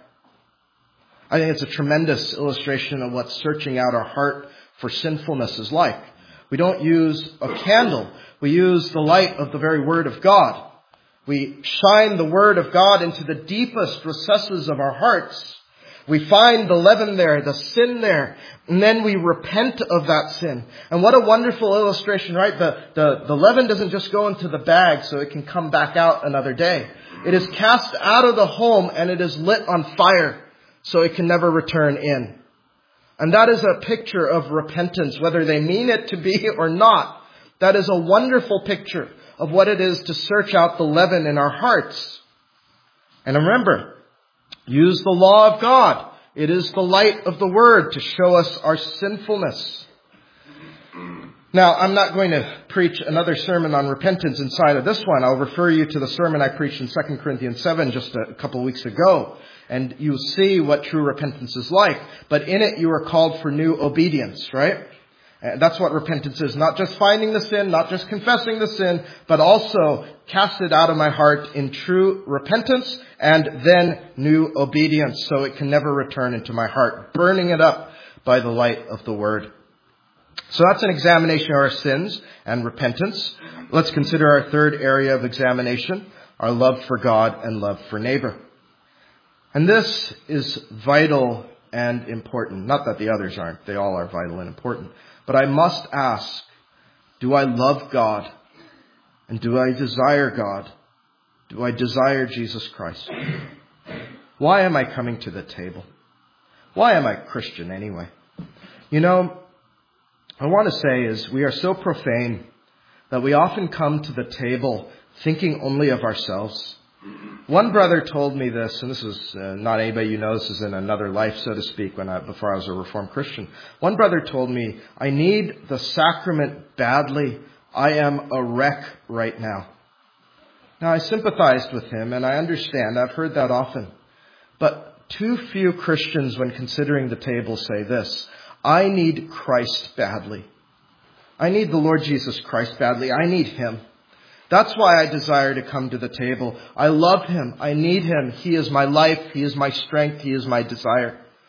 I think it's a tremendous illustration of what searching out our heart for sinfulness is like. We don't use a candle. We use the light of the very Word of God. We shine the Word of God into the deepest recesses of our hearts. We find the leaven there, the sin there, and then we repent of that sin. And what a wonderful illustration, right? The, the, the leaven doesn't just go into the bag so it can come back out another day. It is cast out of the home and it is lit on fire so it can never return in. And that is a picture of repentance, whether they mean it to be or not. That is a wonderful picture of what it is to search out the leaven in our hearts. And remember, use the law of God. It is the light of the Word to show us our sinfulness. Now, I'm not going to preach another sermon on repentance inside of this one. I'll refer you to the sermon I preached in Second Corinthians seven just a couple of weeks ago. And you'll see what true repentance is like. But in it, you are called for new obedience, right? And that's what repentance is. Not just finding the sin, not just confessing the sin, but also cast it out of my heart in true repentance and then new obedience so it can never return into my heart, burning it up by the light of the Word. So that's an examination of our sins and repentance. Let's consider our third area of examination, our love for God and love for neighbor. And this is vital and important. Not that the others aren't. They all are vital and important. But I must ask, do I love God? And do I desire God? Do I desire Jesus Christ? Why am I coming to the table? Why am I Christian anyway? You know, I want to say is we are so profane that we often come to the table thinking only of ourselves. One brother told me this, and this is uh, not anybody you know, this is in another life, so to speak, when I, before I was a Reformed Christian. One brother told me, I need the sacrament badly. I am a wreck right now. Now, I sympathized with him, and I understand. I've heard that often. But too few Christians, when considering the table, say this: I need Christ badly. I need the Lord Jesus Christ badly. I need Him. That's why I desire to come to the table. I love Him. I need Him. He is my life. He is my strength. He is my desire.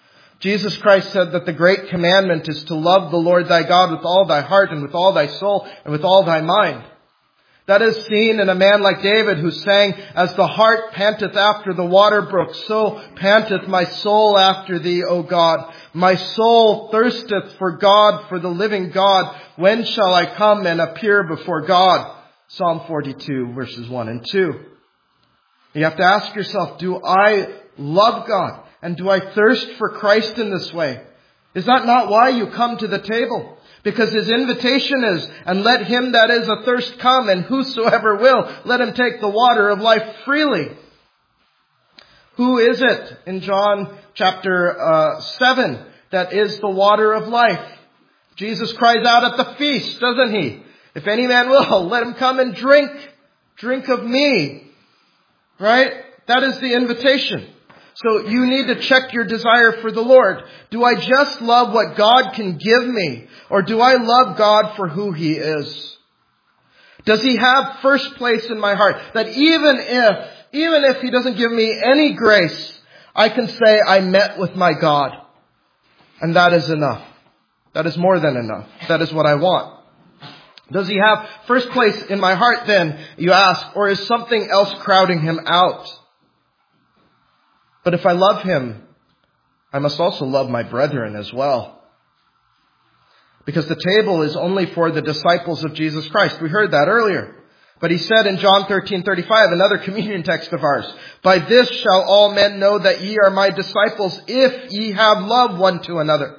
Jesus Christ said that the great commandment is to love the Lord thy God with all thy heart and with all thy soul and with all thy mind. That is seen in a man like David who sang, as the hart panteth after the water brook, so panteth my soul after thee, O God. My soul thirsteth for God, for the living God. When shall I come and appear before God? Psalm forty-two, verses one and two. You have to ask yourself, do I love God? And do I thirst for Christ in this way? Is that not why you come to the table? Because His invitation is, and let him that is athirst come, and whosoever will, let him take the water of life freely. Who is it in John chapter uh, seven that is the water of life? Jesus cries out at the feast, doesn't He? If any man will, let him come and drink. Drink of me. Right? That is the invitation. So you need to check your desire for the Lord. Do I just love what God can give me? Or do I love God for who He is? Does He have first place in my heart? That even if, even if He doesn't give me any grace, I can say I met with my God. And that is enough. That is more than enough. That is what I want. Does He have first place in my heart then, you ask, or is something else crowding Him out? But if I love Him, I must also love my brethren as well. Because the table is only for the disciples of Jesus Christ. We heard that earlier. But He said in John thirteen thirty-five, another communion text of ours, by this shall all men know that ye are my disciples, if ye have love one to another.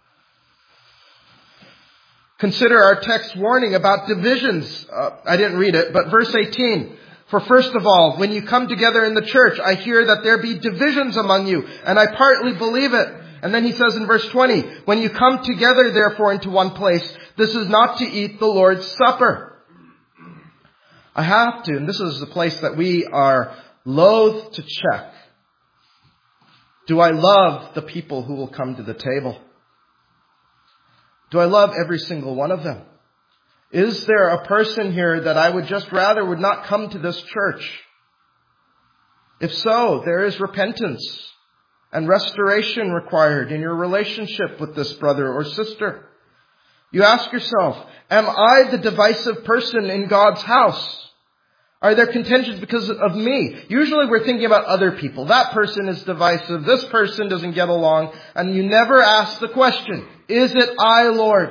Consider our text warning about divisions. Uh, I didn't read it, but verse eighteen. For first of all, when you come together in the church, I hear that there be divisions among you, and I partly believe it. And then he says in verse twenty, when you come together therefore into one place, this is not to eat the Lord's Supper. I have to, and this is the place that we are loath to check. Do I love the people who will come to the table? Do I love every single one of them? Is there a person here that I would just rather would not come to this church? If so, there is repentance and restoration required in your relationship with this brother or sister. You ask yourself, am I the divisive person in God's house? Are there contentions because of me? Usually we're thinking about other people. That person is divisive. This person doesn't get along. And you never ask the question, is it I, Lord?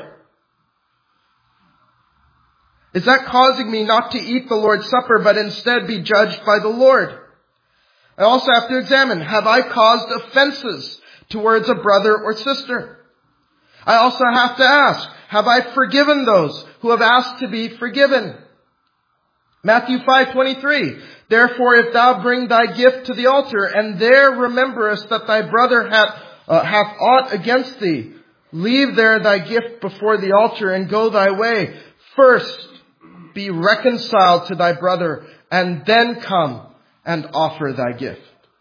Is that causing me not to eat the Lord's Supper, but instead be judged by the Lord? I also have to examine, have I caused offenses towards a brother or sister? I also have to ask, have I forgiven those who have asked to be forgiven? Matthew five twenty-three, therefore if thou bring thy gift to the altar, and there rememberest that thy brother hath, uh, hath aught against thee, leave there thy gift before the altar, and go thy way. First, be reconciled to thy brother, and then come and offer thy gift.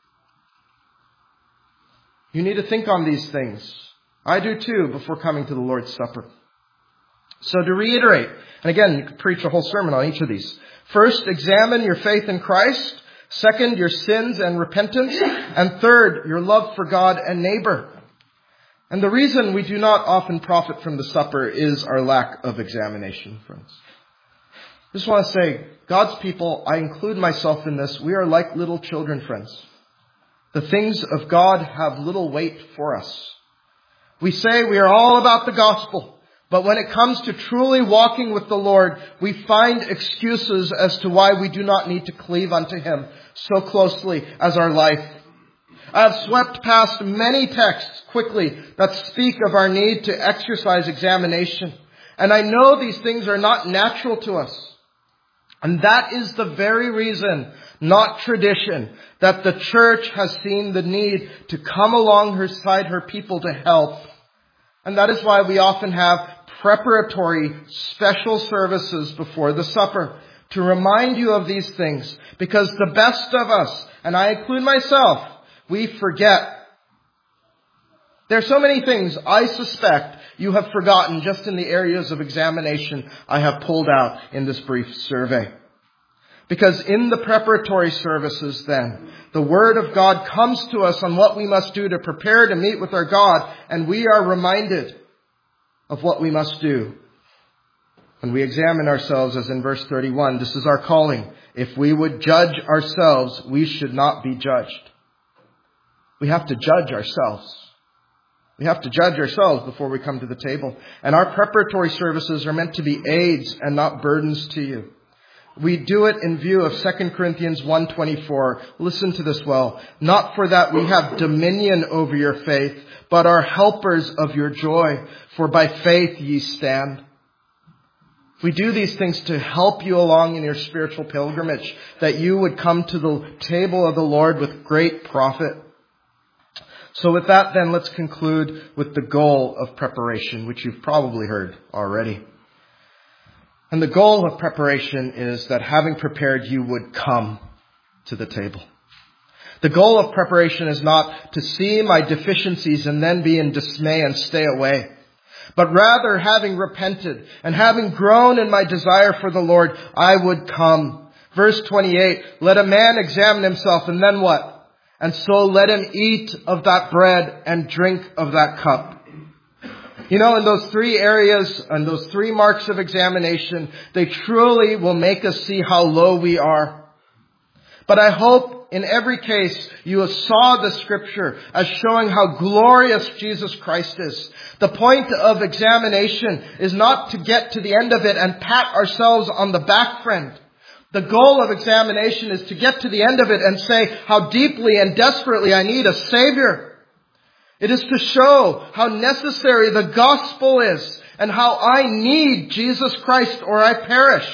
You need to think on these things. I do too, before coming to the Lord's Supper. So to reiterate, and again, you could preach a whole sermon on each of these. First, examine your faith in Christ. Second, your sins and repentance. And third, your love for God and neighbor. And the reason we do not often profit from the supper is our lack of examination, friends. I just want to say, God's people, I include myself in this, we are like little children, friends. The things of God have little weight for us. We say we are all about the gospel, but when it comes to truly walking with the Lord, we find excuses as to why we do not need to cleave unto Him so closely as our life. I have swept past many texts quickly that speak of our need to exercise examination. And I know these things are not natural to us. And that is the very reason, not tradition, that the church has seen the need to come alongside her people to help. And that is why we often have preparatory special services before the supper to remind you of these things. Because the best of us, and I include myself, we forget. There are so many things I suspect you have forgotten just in the areas of examination I have pulled out in this brief survey. Because in the preparatory services then, the Word of God comes to us on what we must do to prepare to meet with our God, and we are reminded of what we must do. When we examine ourselves, as in verse thirty-one, this is our calling. If we would judge ourselves, we should not be judged. We have to judge ourselves. We have to judge ourselves before we come to the table. And our preparatory services are meant to be aids and not burdens to you. We do it in view of Second Corinthians one twenty-four. Listen to this well. Not for that we have dominion over your faith, but are helpers of your joy. For by faith ye stand. We do these things to help you along in your spiritual pilgrimage, that you would come to the table of the Lord with great profit. So with that then, let's conclude with the goal of preparation, which you've probably heard already. And the goal of preparation is that having prepared, you would come to the table. The goal of preparation is not to see my deficiencies and then be in dismay and stay away. But rather, having repented and having grown in my desire for the Lord, I would come. Verse twenty-eight, let a man examine himself, and then what? And so let him eat of that bread and drink of that cup. You know, in those three areas and those three marks of examination, they truly will make us see how low we are. But I hope in every case you saw the scripture as showing how glorious Jesus Christ is. The point of examination is not to get to the end of it and pat ourselves on the back, friend. The goal of examination is to get to the end of it and say how deeply and desperately I need a Savior. It is to show how necessary the gospel is and how I need Jesus Christ or I perish.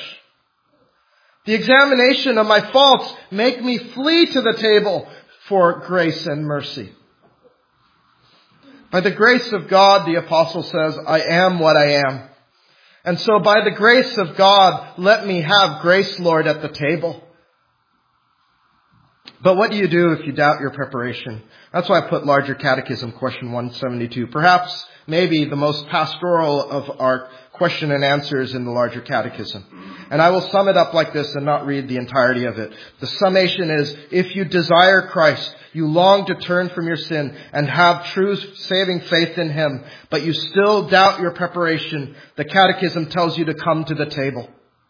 The examination of my faults make me flee to the table for grace and mercy. By the grace of God, the apostle says, I am what I am. And so by the grace of God, let me have grace, Lord, at the table. But what do you do if you doubt your preparation? That's why I put Larger Catechism, question one seventy-two. Perhaps, maybe the most pastoral of our question and answers in the Larger Catechism. And I will sum it up like this and not read the entirety of it. The summation is, if you desire Christ, you long to turn from your sin and have true saving faith in Him, but you still doubt your preparation, the Catechism tells you to come to the table.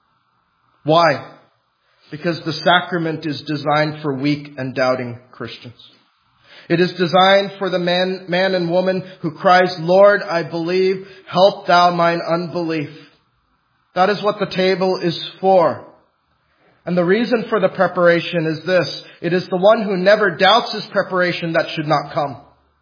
Why? Because the sacrament is designed for weak and doubting Christians. It is designed for the man, man and woman who cries, Lord, I believe, help thou mine unbelief. That is what the table is for. And the reason for the preparation is this. It is the one who never doubts his preparation that should not come.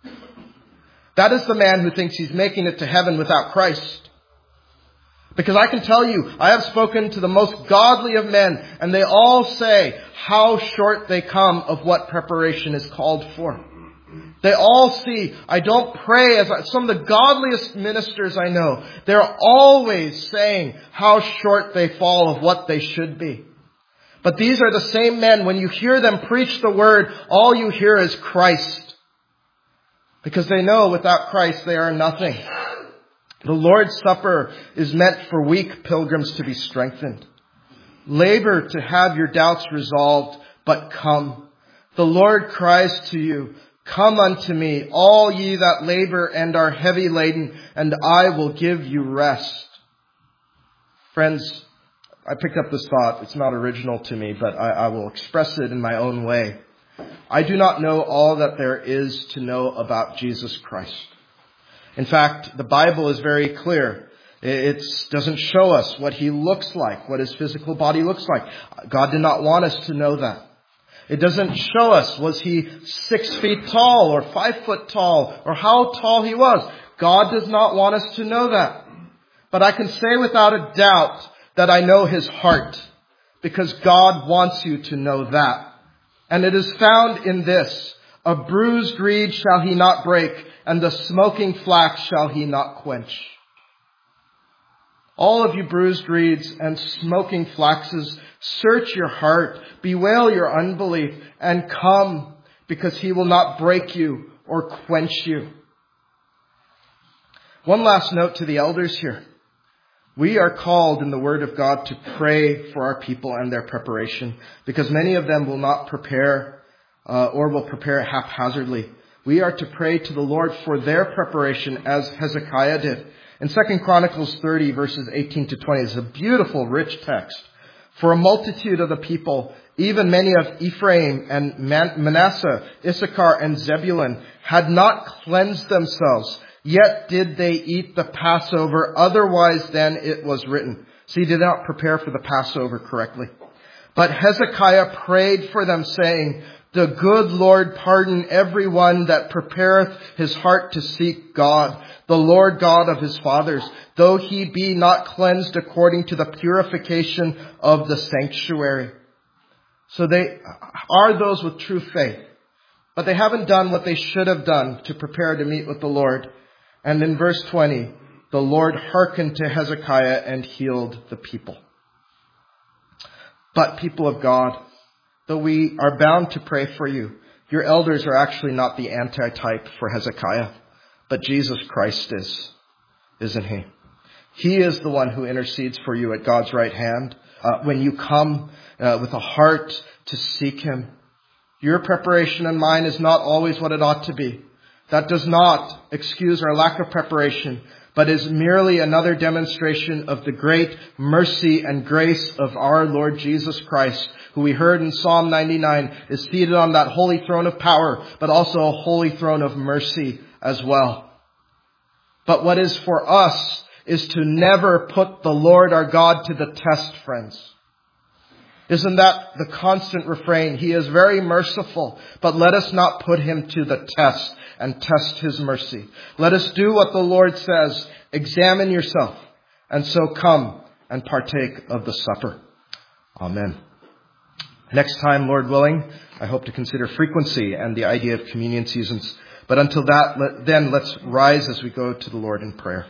That is the man who thinks he's making it to heaven without Christ. Because I can tell you, I have spoken to the most godly of men, and they all say how short they come of what preparation is called for. They all see, I don't pray as I, some of the godliest ministers I know, they're always saying how short they fall of what they should be. But these are the same men, when you hear them preach the word, all you hear is Christ. Because they know without Christ they are nothing. The Lord's Supper is meant for weak pilgrims to be strengthened. Labor to have your doubts resolved, but come. The Lord cries to you, come unto me, all ye that labor and are heavy laden, and I will give you rest. Friends, I picked up this thought. It's not original to me, but I, I will express it in my own way. I do not know all that there is to know about Jesus Christ. In fact, the Bible is very clear. It doesn't show us what He looks like, what His physical body looks like. God did not want us to know that. It doesn't show us, was He six feet tall or five foot tall or how tall He was. God does not want us to know that. But I can say without a doubt that I know His heart, because God wants you to know that. And it is found in this: a bruised reed shall He not break, and the smoking flax shall He not quench. All of you bruised reeds and smoking flaxes, search your heart, bewail your unbelief, and come, because He will not break you or quench you. One last note to the elders here. We are called in the Word of God to pray for our people and their preparation, because many of them will not prepare uh, or will prepare haphazardly. We are to pray to the Lord for their preparation as Hezekiah did. In Second Chronicles thirty, verses eighteen to twenty, is a beautiful, rich text. For a multitude of the people, even many of Ephraim and Manasseh, Issachar and Zebulun, had not cleansed themselves, yet did they eat the Passover, otherwise than it was written. So he did not prepare for the Passover correctly. But Hezekiah prayed for them, saying, "The good Lord pardon every one that prepareth his heart to seek God, the Lord God of his fathers, though he be not cleansed according to the purification of the sanctuary." So they are those with true faith, but they haven't done what they should have done to prepare to meet with the Lord. And in verse twenty, the Lord hearkened to Hezekiah and healed the people. But people of God, though we are bound to pray for you, your elders are actually not the antitype for Hezekiah, but Jesus Christ is, isn't he? He is the one who intercedes for you at God's right hand. Uh, when you come uh, with a heart to seek him, your preparation and mine is not always what it ought to be. That does not excuse our lack of preparation, but is merely another demonstration of the great mercy and grace of our Lord Jesus Christ, who we heard in Psalm ninety-nine is seated on that holy throne of power, but also a holy throne of mercy as well. But what is for us is to never put the Lord our God to the test, friends. Isn't that the constant refrain? He is very merciful, but let us not put him to the test and test his mercy. Let us do what the Lord says. Examine yourself, and so come and partake of the supper. Amen. Next time, Lord willing, I hope to consider frequency and the idea of communion seasons. But until that, then let's rise as we go to the Lord in prayer.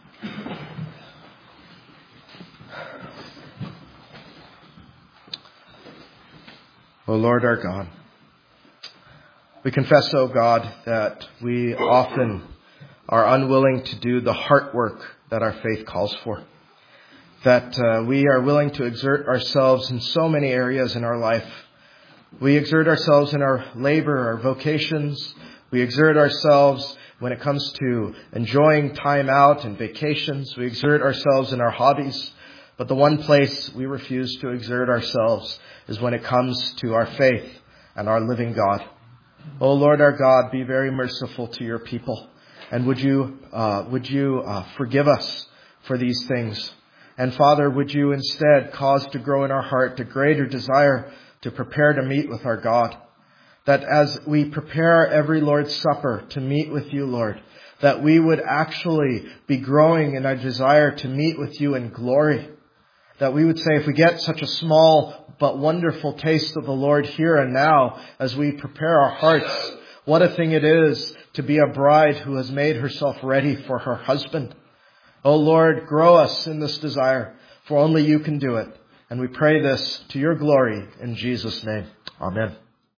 O Lord our God, we confess, O God, that we often are unwilling to do the heart work that our faith calls for. That uh, we are willing to exert ourselves in so many areas in our life. We exert ourselves in our labor, our vocations. We exert ourselves when it comes to enjoying time out and vacations. We exert ourselves in our hobbies. But the one place we refuse to exert ourselves is when it comes to our faith and our living God. O Lord our God, be very merciful to your people. And would you, uh, would you uh, forgive us for these things? And Father, would you instead cause to grow in our heart a greater desire to prepare to meet with our God? That as we prepare every Lord's Supper to meet with you, Lord, that we would actually be growing in our desire to meet with you in glory. That we would say, if we get such a small but wonderful taste of the Lord here and now as we prepare our hearts, what a thing it is to be a bride who has made herself ready for her husband. O Lord, grow us in this desire, for only you can do it. And we pray this to your glory in Jesus' name. Amen.